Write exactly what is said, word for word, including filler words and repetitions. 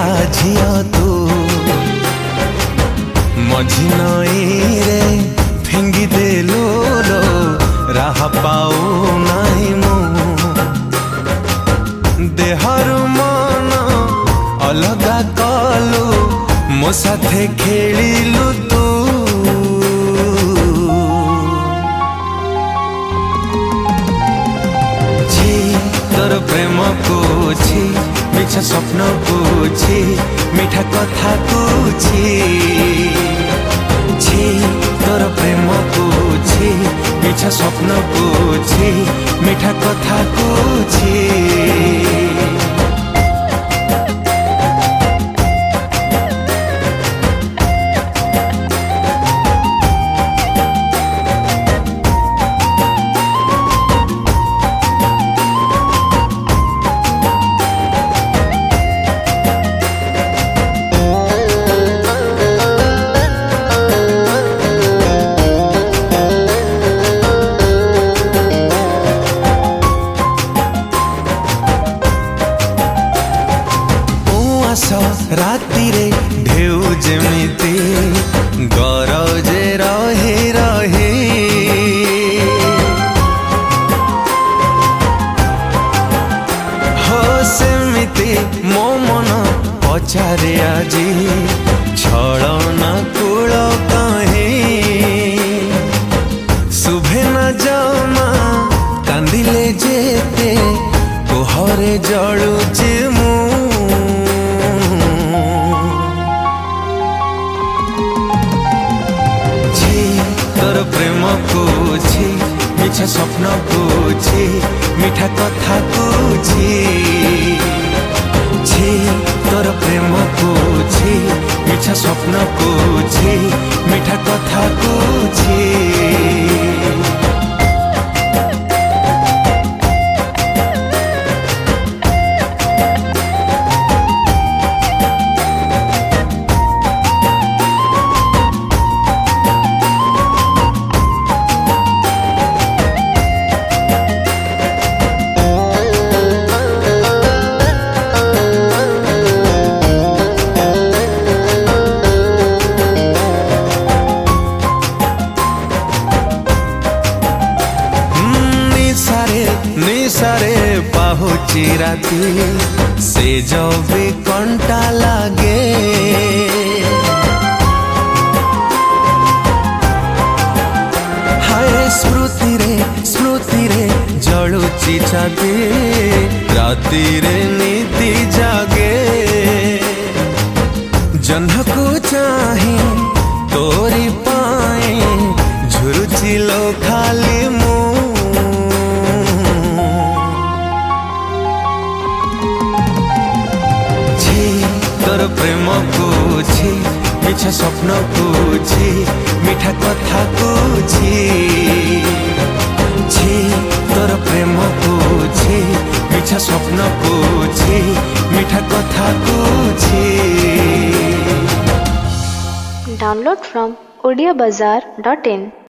झियो तू मझी नई रे फिंगी देलु लो राह पाऊ नाही मु देहरु मन अलगा कलु मो साथे खेलिलु तू छी तोर प्रेम को छी मिछा स्वप्न को छी मीठा कथा को छी छी तोर प्रेम को छी मिछा स्वप्न को छी मीठा कथा को छी राती रे ढेउ जेमिति गरजे रहे रहे हो सेमिति मो मन पचारे आजी छलना कूल कहे शुभे न जमा कांदिले जेते कोहरे जलुचे मु प्रेम को छी मिछा स्वप्न को छी मीठा कथा को छी छी तोर प्रेम को छी मिछा स्वप्न को छी मीठा कथा को छी निसारे पाहुची राती से जो भी कंटा लागे हाय स्मृति रे स्मृति रे जलुची छाती राती रे नीति जागे जन्ह को चाहे तोरी पाए झुरुची लो खाली मु तोर प्रेम को छी मिछा स्वप्न को छी मीठा कथा को छी छी तोर प्रेम को छी मिछा स्वप्न को छी मीठा कथा को छी। Download from odia bazaar dot in